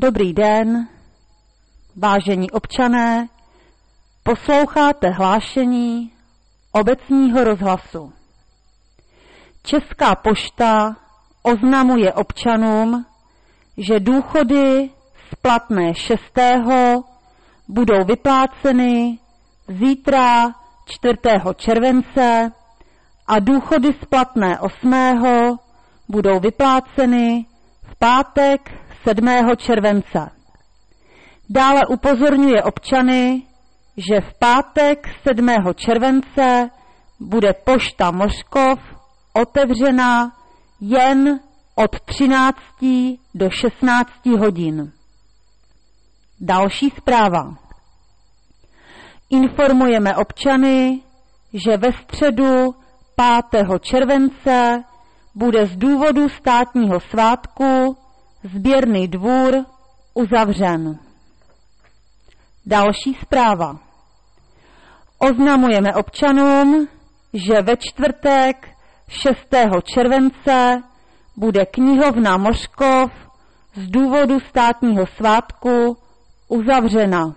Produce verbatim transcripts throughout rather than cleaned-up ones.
Dobrý den, vážení občané, posloucháte hlášení obecního rozhlasu. Česká pošta oznamuje občanům, že důchody splatné šestého budou vypláceny zítra čtvrtého července a důchody splatné osmého budou vypláceny v pátek sedmého července. Dále upozorňuje občany, že v pátek sedmého července bude pošta Mořkov otevřena jen od třinácti do šestnácti hodin. Další zpráva. Informujeme občany, že ve středu pátého července bude z důvodu státního svátku sběrný dvůr uzavřen. Další zpráva. Oznamujeme občanům, že ve čtvrtek šestého července bude knihovna Mořkov z důvodu státního svátku uzavřena.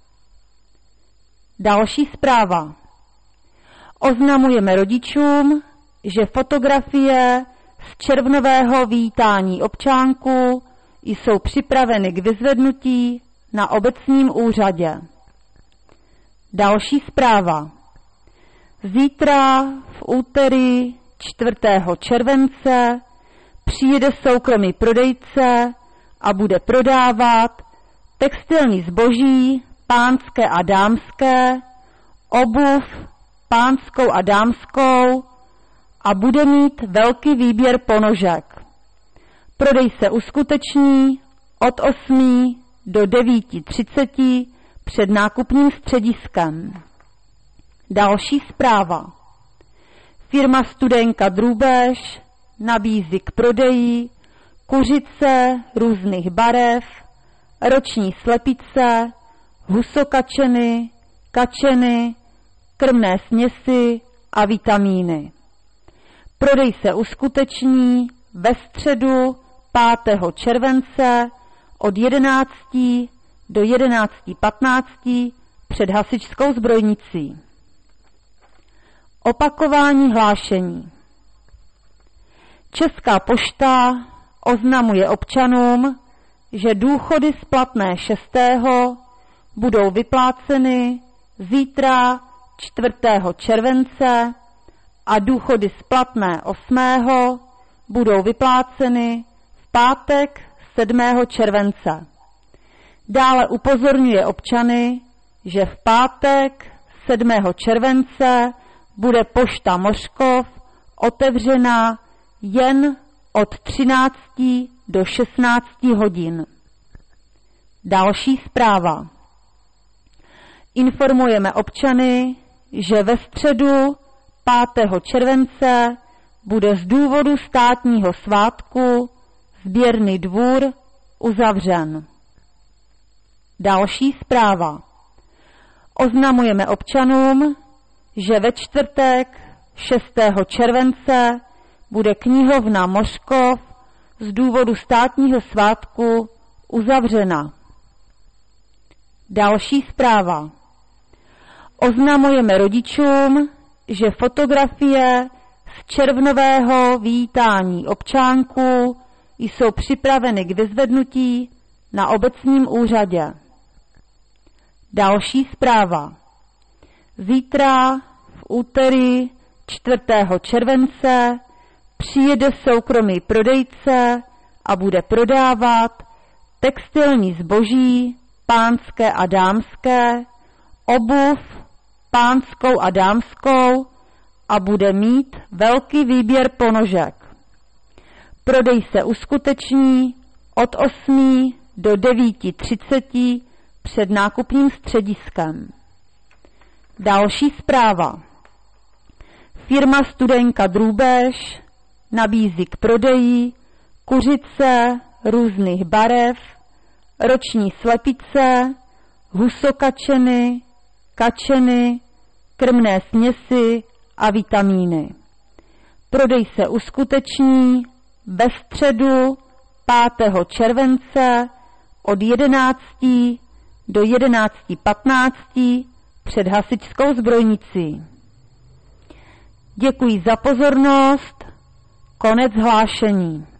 Další zpráva. Oznamujeme rodičům, že fotografie z červnového vítání občánků jsou připraveny k vyzvednutí na obecním úřadě. Další zpráva. Zítra v úterý čtvrtého července přijede soukromý prodejce a bude prodávat textilní zboží pánské a dámské, obuv pánskou a dámskou a bude mít velký výběr ponožek. Prodej se uskuteční od osmi do devíti třiceti před nákupním střediskem. Další zpráva. Firma Studenka Drůbež nabízí k prodeji kuřice různých barev, roční slepice, husokačeny, kačeny, krmné směsi a vitamíny. Prodej se uskuteční ve středu pátého července od jedenácti do jedenácti patnácti před hasičskou zbrojnicí. Opakování hlášení. Česká pošta oznamuje občanům, že důchody splatné šestého budou vypláceny zítra čtvrtého července a důchody splatné osmého budou vypláceny v pátek sedmého července. Dále upozorňuje občany, že v pátek sedmého července bude pošta Mořkov otevřena jen od třinácti do šestnácti hodin. Další zpráva. Informujeme občany, že ve středu pátého července bude z důvodu státního svátku sběrný dvůr uzavřen. Další zpráva. Oznamujeme občanům, že ve čtvrtek šestého července bude knihovna Mořkov z důvodu státního svátku uzavřena. Další zpráva. Oznamujeme rodičům, že fotografie z červnového vítání občánků jsou připraveny k vyzvednutí na obecním úřadě. Další zpráva. Zítra v úterý čtvrtého července přijede soukromý prodejce a bude prodávat textilní zboží pánské a dámské, obuv pánskou a dámskou a bude mít velký výběr ponožek. Prodej se uskuteční od osmi do devíti třiceti před nákupním střediskem. Další zpráva. Firma Studenka Drůbež nabízí k prodeji kuřice různých barev, roční slepice, husokačeny, kačeny, krmné směsi a vitamíny. Prodej se uskuteční ve středu pátého července od jedenácti do jedenácti patnácti před hasičskou zbrojnicí. Děkuji za pozornost. Konec hlášení.